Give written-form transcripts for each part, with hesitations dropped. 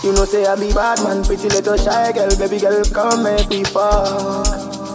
You know say I be bad man, pretty little shy girl, baby girl, come make me fuck.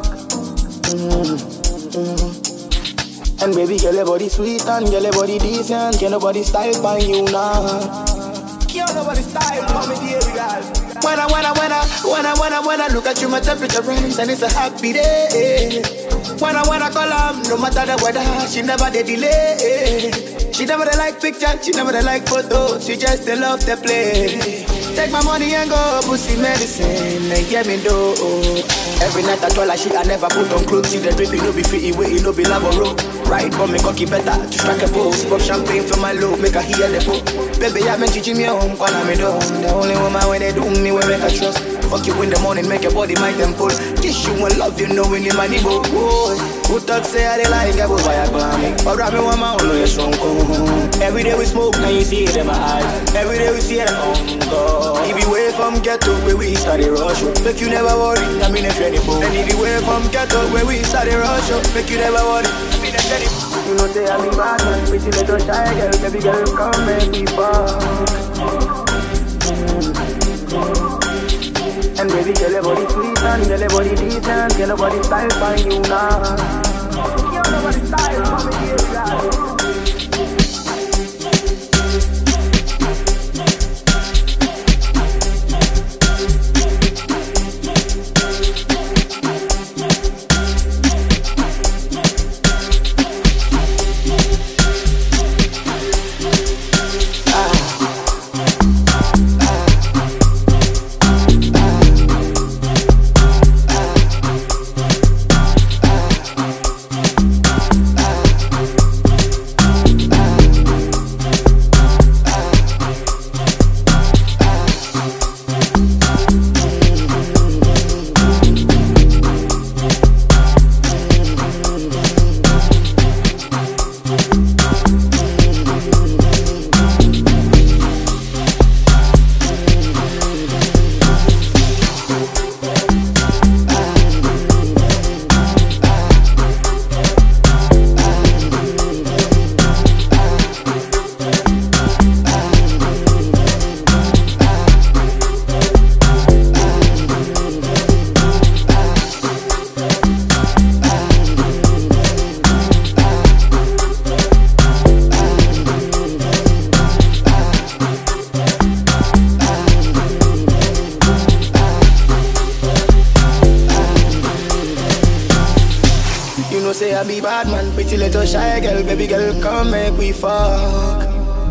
And baby girl, your body sweet and girl, your body decent. Can't nobody style by you now. Can't nobody style for me, dear girl. When I look at you, my temperature rise and it's a happy day. When I call her, no matter the weather, she never did delay. She never dey like pictures, she never dey like photos, she just dey love to play. Take my money and go pussy medicine and get me dough. Every night I told her she I never put on clothes. See the drip, it no be free, it no be laboro. Right, but me cocky better to strike a pose. Pop champagne for my low, make her hear the book. Baby, I've been teaching me home, corner me down. The only woman when they do me, we make her trust. Fuck you in the morning, make your body my temple. Kiss you and love you, knowing you money boy. Who talk say I dey like I go buy a grammy. But grab me one man, know you're strong. Every day we smoke, and you see it in my eyes. Every day we see it on God. If you away from ghetto, where we started rush. Make you never worry, I mean a friendly boy. And if you away from ghetto, where we started rush. Make you never worry, I mean a friendly boy. You know say I be bad man, pretty little shy girl, baby girl, come make me fuck. And baby girl, your body sweet and girl, your body decent. Girl, your body style for you now. Girl, your body style for me, girl. Say I be bad man, pretty little shy girl, baby girl, come make we fuck.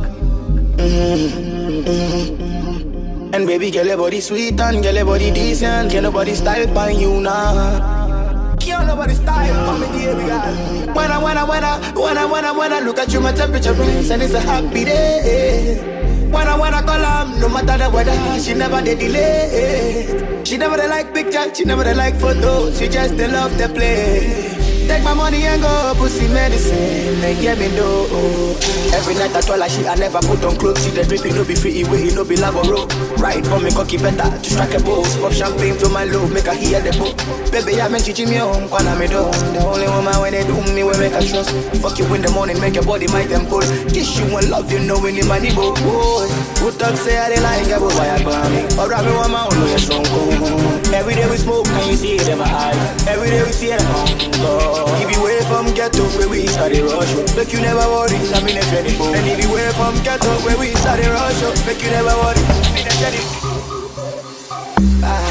And baby girl, your body sweet and girl, your body decent. Can't nobody style by you now. Can't nobody style for me, dear girl. When I look at you, my temperature rise and it's a happy day. When I call her, no matter the weather, she never did delay. She never dey like pictures, she never dey like photos, she just dey love to play. Take my money and go pussy medicine and get me dough. Every night I told her she I never put on clothes. See the drip, it no be free, it no be laboro. Right, but me cocky better to strike a pose. Pop champagne for my low, make her hear the book. Baby, I've been teaching me home, corner me down. The only woman when they do me, we make her trust. Fuck you in the morning, make your body my temple. Kiss you and love you, knowing you money boy. Who talk say I dey like I go buy a grammy. But grab me one man, know you're strong. Every day we smoke, and you see it in my eyes. Every day we see it on God. If you away from ghetto, where we started rush. Make you never worry, I mean a friendly boy. And if you away from ghetto, where we started rush. Make you never worry, I mean a friendly boy.